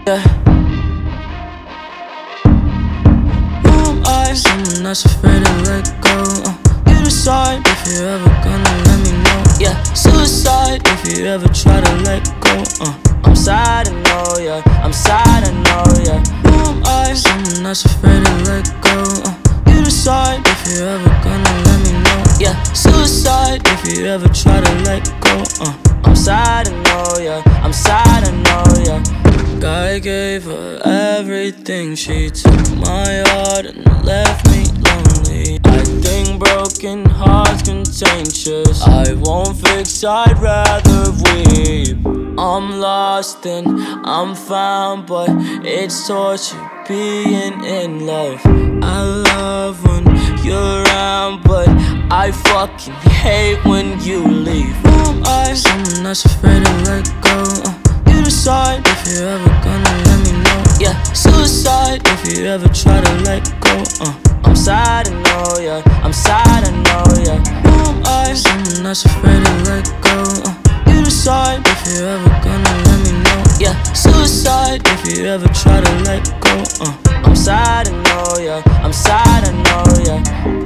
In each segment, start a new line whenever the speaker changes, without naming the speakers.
Who am I? Someone that's afraid to let go. You decide if you're ever gonna let me know. Yeah, suicide if you ever try to let go. I'm sad, I know, yeah. I'm sad, I know, yeah. Who am I? Someone that's afraid to let go. You decide if you're ever gonna let me know. Yeah, suicide if you ever try to let go. I'm sad, I know, yeah. I'm sad, I know, yeah. I gave her everything. She took my heart and left me lonely. I think broken hearts contagious. I won't fix, I'd rather weep. I'm lost and I'm found, but it's torture being in love. I love when you're around, but I fucking hate when you leave. Who am I? Someone that's afraid to let go. You decide if you're ever gonna let me know. Yeah, suicide if you ever try to let go. I'm sad, I know, yeah. I'm sad, I know, yeah. Who am I? Someone that's afraid to let go. You decide if you're ever gonna let me know. Yeah, suicide if you ever try to let go. I'm sad, I know, yeah. I'm sad, I know, yeah.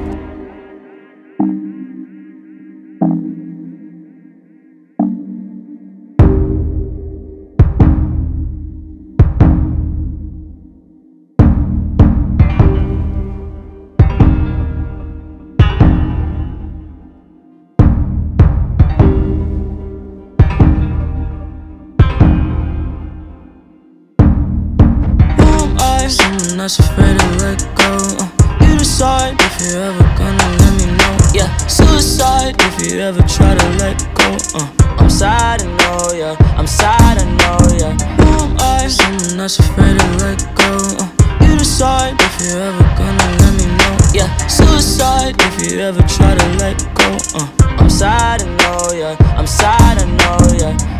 Someone that's afraid to let go. You decide if you're ever gonna let me know. Yeah, suicide if you ever try to let go. I'm sad, I know, yeah. I'm sad, I know, yeah. Who am I? Someone that's afraid to let go. You decide if you're ever gonna let me know. Yeah, suicide if you ever try to let go. I'm sad, I know, yeah. I'm sad, I know, yeah.